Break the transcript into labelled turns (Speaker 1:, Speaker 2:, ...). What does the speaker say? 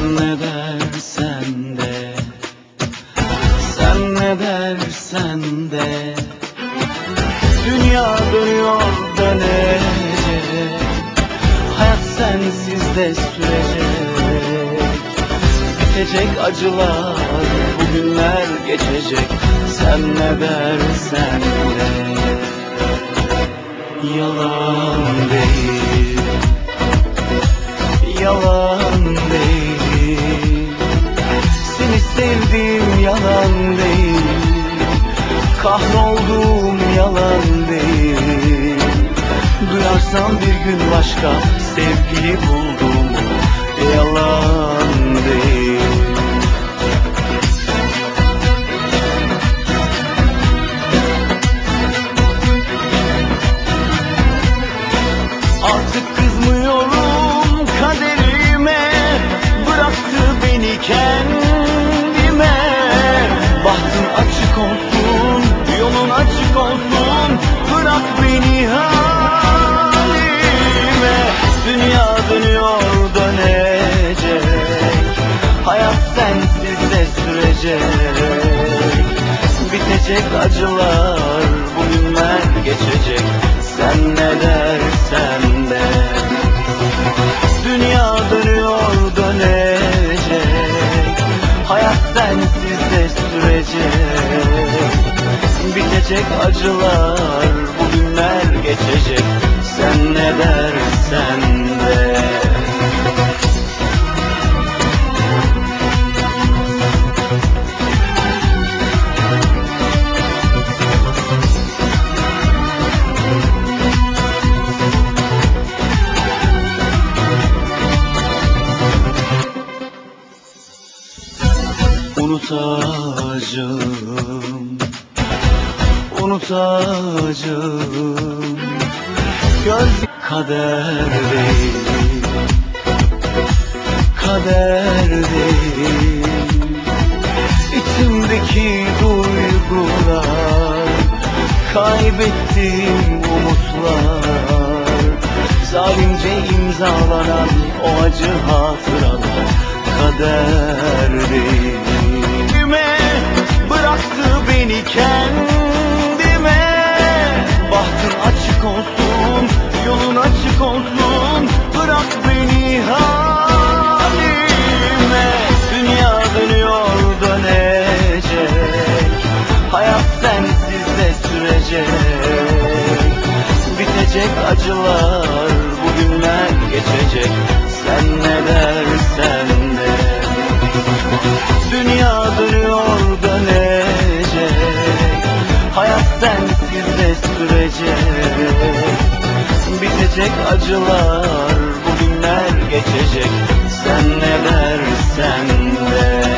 Speaker 1: Sen ne dersen de, sen ne dersen de, dünya dönüyor dönecek, hayat sensiz de sürecek. Bitecek acılar, bugünler geçecek. Sen ne dersen de yalan değil, yalan değil. Seni sevdiğim yalan değil, kahrolduğum yalan değil. Duyarsam bir gün başka sevgili buldum, yalan değil. Artık kızmıyorum kaderime, bıraktı beni kendime. Bahtın açık olsun, yolun açık olsun, bırak beni halime. Dünya dönüyor dönecek, hayat sensiz de sürecek. Bitecek acılar, bugünler geçecek. Sen ne dersen de, dünya dönüyor dönecek, hayat sensiz de sürecek. Bitecek acılar, bugünler geçecek. Sen ne dersen de. Unutacağım, unutacağım. Göz kader değil, kader değil. İçimdeki duygular, kaybettiğim umutlar, zalimce imzalanan o acı hatıralar, kader değil. Bıraktı beni kendime. Bahtın açık olsun, yolun açık olsun, bırak beni halime. Dünya dönüyor dönecek, hayat sensiz de sürecek. Bitecek acılar, bugünler geçecek. Sen ne dersen de, dünya dönüyor dönecek, hayat sensiz de sürecek. Bitecek acılar, bugünler geçecek. Sen ne dersen de.